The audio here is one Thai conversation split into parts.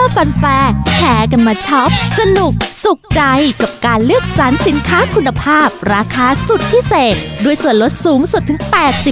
ฟันแฟร์แชร์กันมาช็อปสนุกสุขใจกับการเลือกสรรสินค้าคุณภาพราคาสุดพิเศษด้วยส่วนลดสูงสุดถึง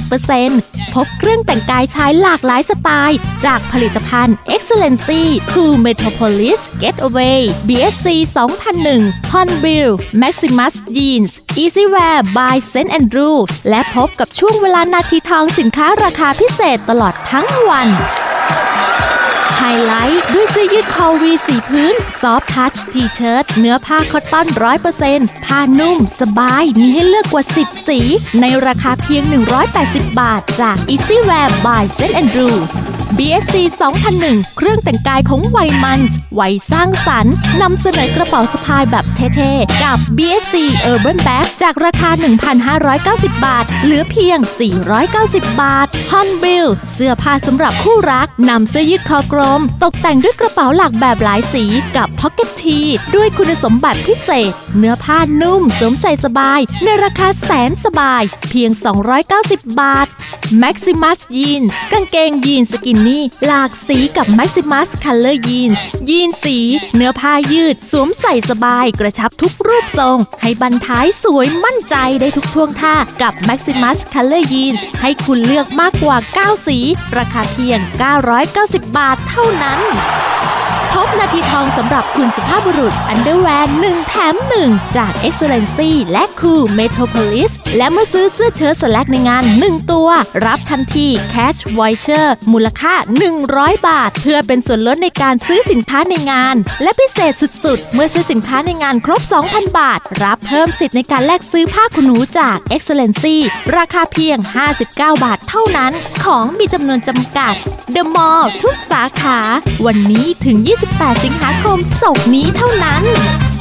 80% พบเครื่องแต่งกายชายหลากหลายสไตล์จากผลิตภัณฑ์ Excellency Cool Metropolis Getaway BSC 2001 Hornbill Maximus Jeans Easywear by St. Andrews และพบกับช่วงเวลานาทีทองสินค้าราคาพิเศษตลอดทั้งวันไฮไลท์ด้วยเสื้อยืดคอวีสีพื้นซอฟท์ทัชทีเชิ้ตเนื้อผ้าคอตตอน 100% ผ้านุ่มสบายมีให้เลือกกว่า 10 สีในราคาเพียง 180 บาทจาก Easywear by St. Andrews BSC 2001 เครื่องแต่งกายของวัยมันวัยสร้างสรรค์นำเสนอกระเป๋าสะพายแบบเท่ๆกับ BSC Urban Bag จากราคา 1,590 บาทเหลือเพียง 490 บาท Hornbill เสื้อผ้าสำหรับคู่รักนำเสื้อยืดคอกลมตกแต่งด้วยกระเป๋าหลากแบบหลายสีกับ Pocket Tee ด้วยคุณสมบัติพิเศษเนื้อผ้านุ่มสวมใส่สบายในราคาแสนสบายเพียง 290 บาท Maximus Jeans กางเกงยีนสกินนี่หลากสีกับ Maximus Color Jeans ยีนสีเนื้อผ้ายืดสวมใส่สบายกระชับทุกรูปทรงให้บั้นท้ายสวยมั่นใจได้ทุกท่วงท่ากับ Maximus Color Jeans ให้คุณเลือกมากกว่า 9 สีราคาเพียง 990 บาทเท่านั้นพบนาทีทองสำหรับคุณสุภาพบุรุษอันเดอร์แวร์1แถม1จาก Excellency และ Cool Metropolis และเมื่อซื้อเสื้อเชิ้ตสแลกในงาน1ตัวรับทันที Cash Voucher มูลค่า100 บาทเพื่อเป็นส่วนลดในการซื้อสินค้าในงานและพิเศษสุดๆเมื่อซื้อสินค้าในงานครบ 2,000 บาทรับเพิ่มสิทธิ์ในการแลกซื้อผ้าขนหนูจาก Excellency ราคาเพียง59 บาทเท่านั้นของมีจำนวนจำกัด The Mall ทุกสาขาวันนี้ถึง28 สิงหาคมศุกร์นี้เท่านั้น